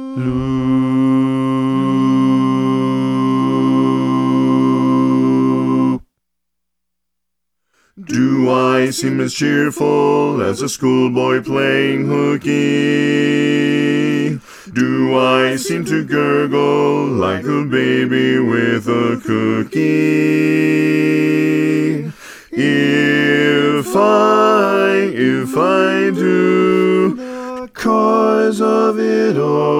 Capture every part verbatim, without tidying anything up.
loop. Do I seem as cheerful as a schoolboy playing hooky? Do I seem to gurgle like a baby with a cookie? If I, if I do, the cause of it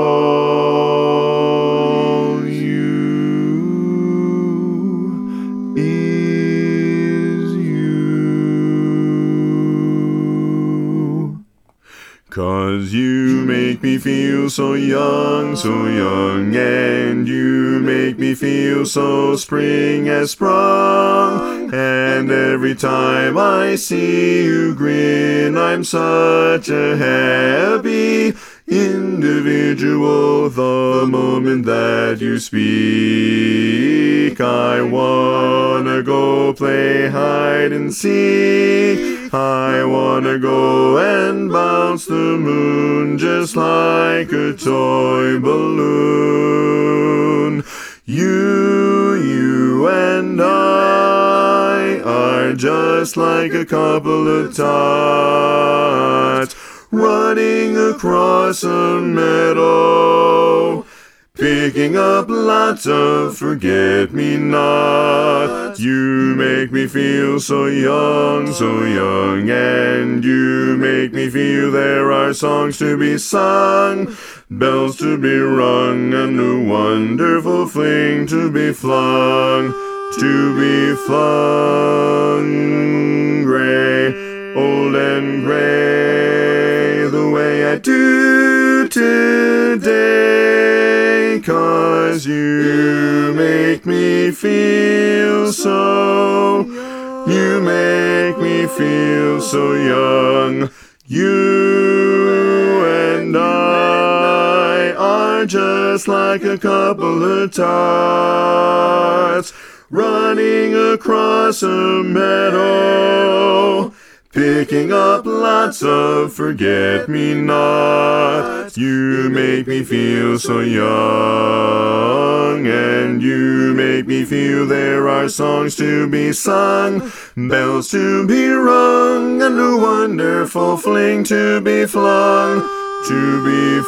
all, you is you. 'Cause you make me feel so young, so young, and you make me feel so spring has sprung. And every time I see you grin, I'm such a happy individual. The moment that you speak, I wanna go play hide and seek. I wanna go and bounce the moon just like a toy balloon. You, you and I are just like a couple of tots running across a meadow, picking up lots of forget-me-nots. You make me feel so young, so young, and you make me feel there are songs to be sung, bells to be rung, and a wonderful fling to be flung, to be flung. Gray, old and gray, the way I do today. 'Cause you make me feel so, you make me feel so young. You and I are just like a couple of tots running across a meadow, picking up lots of forget-me-nots. You make me feel so young, and you make me feel there are songs to be sung, bells to be rung, and a wonderful fling to be flung, to be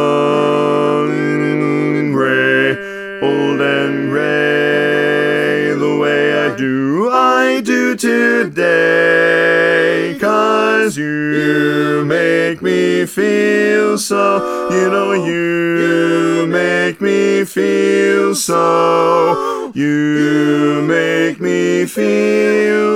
flung. Gray, old and gray, the way I do, I do today. 'Cause you make me feel so, you know you make me feel so, you make me feel